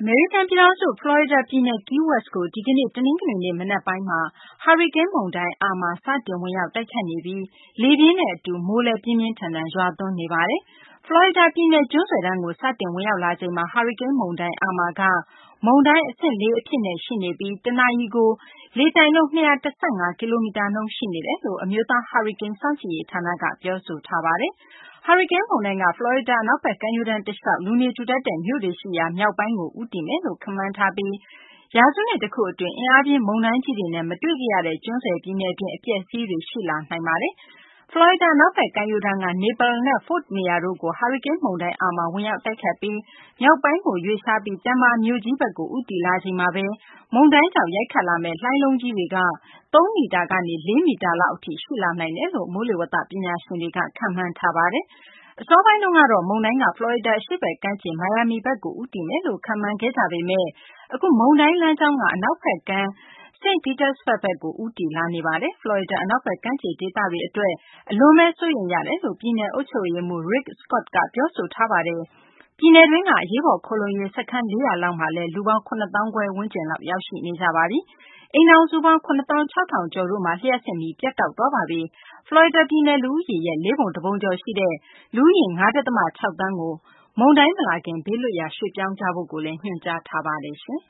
မေရိကန်ပြည်ထောင်စု ဖလော်ရီဒါပြည်နယ် Key West ကို ဒီကနေ့ တနင်္ဂနွေနေ့ မနက်ပိုင်းမှာ ဟာရီကိန်းမုန်တိုင်း Irma စတင်ဝင်ရောက် တိုက်ခတ်နေပြီး လေပြင်းနဲ့အတူ မိုးလည်း ပြင်းပြင်းထန်ထန် ရွာသွန်းနေပါတယ်။ ဖလော်ရီဒါပြည်နယ် ကျွန်းဆွယ်တန်းကို စတင်ဝင်ရောက်လာချိန်မှာ ဟာရီကိန်းမုန်တိုင်း Irma က မုန်တိုင်းအဆင့် 4 အဖြစ်နဲ့ ရှိနေပြီး တနာရီကို လေတိုက်နှုန်း ၂၁၅ ကီလိုမီတာနှုန်း ရှိနေတယ်လို့ အမျိုးသား ဟာရီကိန်း စောင့်ကြည့်ရေးဌာနက ပြောဆိုထားပါတယ်။ ဟာရီကိန်းမုန်တိုင်းက ဖလော်ရီဒါ အနောက်ဘက် ကမ်းရိုးတန်းတလျှောက် လူနေထူထပ်တဲ့ မြို့တွေရှိရာ မြောက်ပိုင်းကို ဦးတည်မယ်လို့ ခန့်မှန်းထားပြီး ရာစုနှစ်တခုအတွင်း အင်အားပြင်း မုန်တိုင်းကြီးတွေနဲ့ မတွေ့ခဲ့ရတဲ့ ကျွန်းဆွယ်ပြည်နယ်တွင်း အပျက်အစီးတွေ ရှိလာနိုင်ပါတယ်။ ဖလော်ရီဒါ အနောက်ဘက် ကမ်းရိုးတန်းက Naples နဲ့ Fort Myers တို့ကို ဟာရီကိန်းမုန်တိုင်း Irma ဝင်ရောက်တိုက်ခတ်ပြီး မြောက်ပိုင်းကို ရွေ့လျားပြီး Tampa မြို့ကြီးဘက်ကို ဦးတည်လာချိန်မှာပဲ မုန်တိုင်းကြောင့် ရိုက်ခတ်လာမယ့် လှိုင်းလုံးကြီးတွေက ၃ မီတာကနေ ၄ မီတာလောက်အထိ ရှိလာနိုင်တယ်လို့ မိုးလေဝသပညာရှင်တွေက ခန့်မှန်းထားပါတယ်။ အစောပိုင်းတုန်းကတော့ မုန်တိုင်းက ဖလော်ရီဒါ အရှေ့ဘက်ကမ်းခြေ မိုင်ယာမီဘက်ကို ဦးတည်မယ်လို့ ခန့်မှန်းခဲ့ကြပေမယ့် အခု မုန်တိုင်းလမ်းကြောင်းက အနောက်ဘက်ကမ်း St. Petersburg ဘက်ကို ဦးတည်လာနေပါတယ်။ ဖလော်ရီဒါ အနောက်ဘက် ကမ်းခြေဒေသတွေအတွက် အလွန်ပဲ စိုးရိမ်ရတယ်လို့ ပြည်နယ်အုပ်ချုပ်ရေးမှူး Rick Scott က ပြောဆိုထားပါတယ်။ ပြည်နယ်တွင်းက အရေးပေါ်ခိုလှုံရေးစခန်း ၄၀၀ လောက်မှာလည်း လူပေါင်း ၇ သောင်းခွဲ ဝန်းကျင်လောက် ရောက်ရှိနေကြပါပြီ။ အိမ်ထောင်စုပေါင်း ၇ သောင်း ၆ ထောင်ကျော်တို့မှာ လျှပ်စစ်မီး ပြတ်တောက်သွားပါပြီ။ ဖလော်ရီဒါပြည်နယ် လူဦးရေရဲ့ လေးပုံတပုံကျော်ရှိတဲ့ လူဦးရေ ၅.၆ သန်းကို မုန်တိုင်းမလာခင် ဘေးလွတ်ရာ ရွှေ့ပြောင်းကြဖို့လည်း ညွှန်ကြားထားပါတယ်။